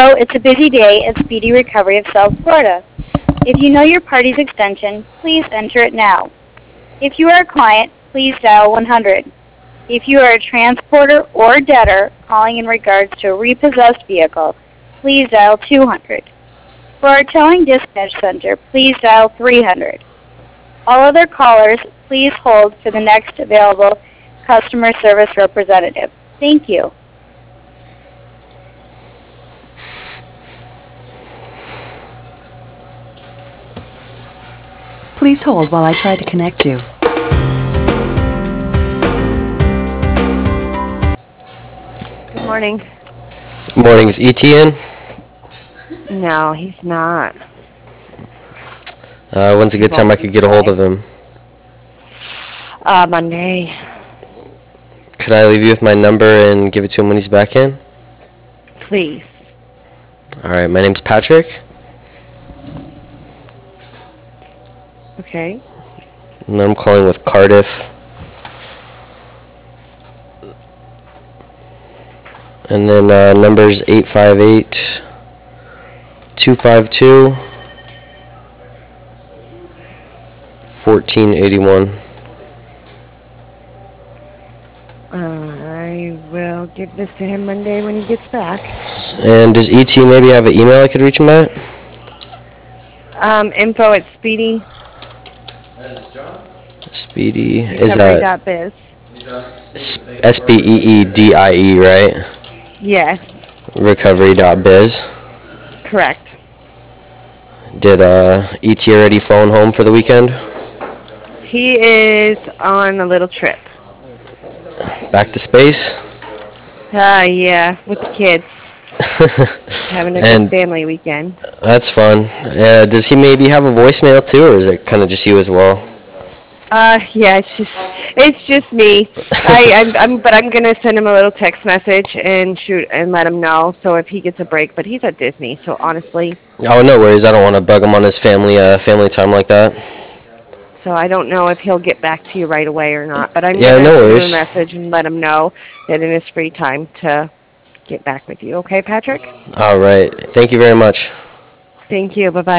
know it's a busy day at Speedy Recovery of South Florida. If you know your party's extension, please enter it now. If you are a client, please dial 100. If you are a transporter or debtor calling in regards to a repossessed vehicle, please dial 200. For our towing dispatch center, please dial 300. All other callers, please hold for the next available customer service representative. Thank you. Please hold while I try to connect you. Good morning. Good morning. Is ET in? No, he's not. When's a good time I could get a hold of him? Monday. Could I leave you with my number and give it to him when he's back in? Please. All right. My name's Patrick. Okay. And I'm calling with Cardiff. And then number's 858-252-1481. I will give this to him Monday when he gets back. And does ET maybe have an email I could reach him at? Info at Speedy. Speedy. Is that Recovery.biz. SBEEDIE, right? Yes, Recovery.biz. correct. Did ET already phone home for the weekend? He is on a little trip. Back to space? Yeah, with the kids. Having a good And family weekend. that's fun. Does he maybe have a voicemail too, or is it kind of just you as well? Yeah, it's just me. But I'm gonna send him a little text message and let him know. So if he gets a break, but he's at Disney, so honestly. Oh, no worries. I don't want to bug him on his family time like that. So I don't know if he'll get back to you right away or not. But I'm Yeah, gonna no send him a worries. message and let him know that in his free time to get back with you. Okay, Patrick? All right. Thank you very much. Thank you. Bye bye.